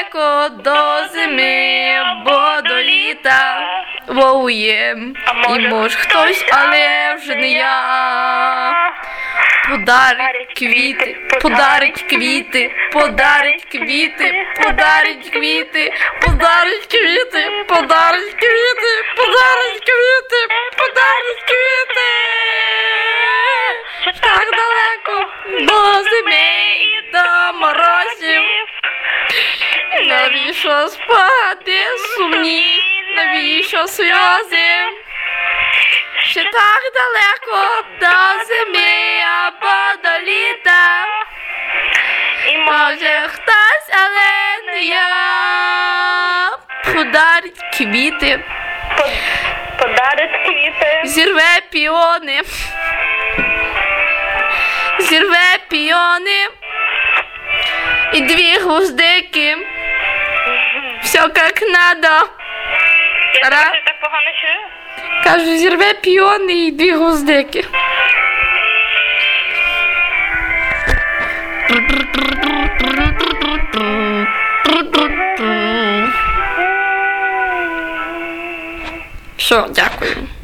далеко до зими або до літа воює. І може хтось, але вже не я. Подарить квіти, подарить квіти, подарить квіти, подарить квіти, подарить квіти, подарить квіти, подарить квіти, подарить квіти. Так далеко до зими і до морозів. Навіщо спати сумні, навіщо сльози? Ще так далеко до зими або до літа. І може хтось, але не я. Подарить квіти. Подарить квіти. Зірве піони. Зірве піони. І 2 гвоздики. Все як надо. Я так погано чую? Кажу, зірве піони і 2 гвоздики. Все, дякую.